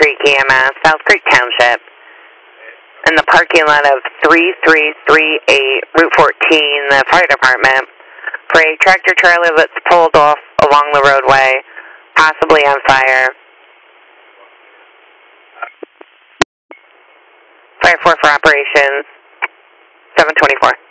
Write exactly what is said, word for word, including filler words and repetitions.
Creek E M S, South Creek Township, in the parking lot of three three three eight Route fourteen, the fire department, for a tractor trailer that's pulled off along the roadway, possibly on fire. Fire four for operations, seven twenty-four.